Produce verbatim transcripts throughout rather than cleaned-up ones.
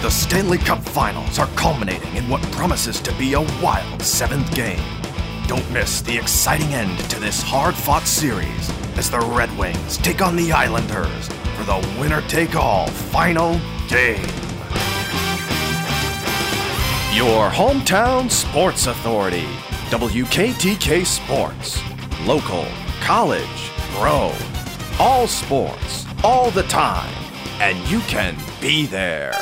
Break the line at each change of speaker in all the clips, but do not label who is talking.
The Stanley Cup Finals are culminating in what promises to be a wild seventh game. Don't miss the exciting end to this hard-fought series as the Red Wings take on the Islanders for the winner-take-all final game. Your hometown sports authority, W K T K Sports. Local, college, pro, all sports, all the time, and you can be there.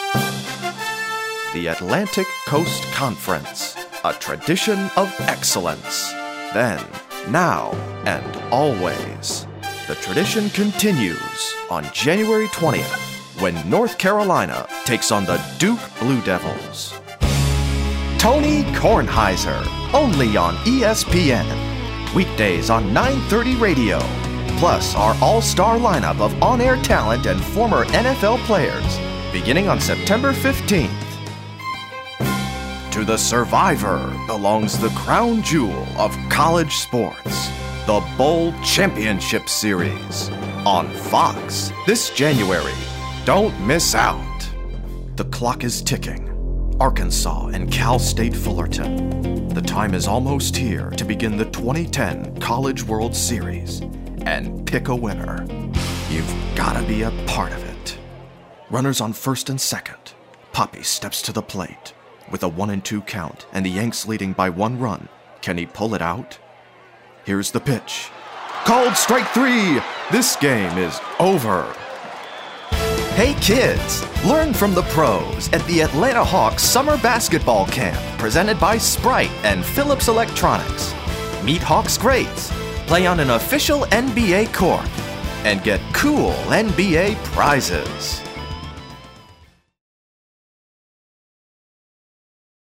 The Atlantic Coast Conference, a tradition of excellence. Then, now, and always. The tradition continues on January twentieth when North Carolina takes on the Duke Blue Devils. Tony Kornheiser, only on E S P N. Weekdays on nine thirty radio. Plus our all-star lineup of on-air talent and former N F L players, beginning on September fifteenth. To the survivor belongs the crown jewel of college sports, the Bowl Championship Series, on Fox this January. Don't miss out. The clock is ticking. Arkansas and Cal State Fullerton. The time is almost here to begin the twenty ten College World Series and pick a winner. You've gotta be a part of it. Runners on first and second. Poppy steps to the plate. With a one and two count and the Yanks leading by one run, can he pull it out? Here's the pitch. Called strike three! This game is over. Hey kids, learn from the pros at the Atlanta Hawks Summer Basketball Camp, presented by Sprite and Philips Electronics. Meet Hawks greats, play on an official N B A court, and get cool N B A prizes.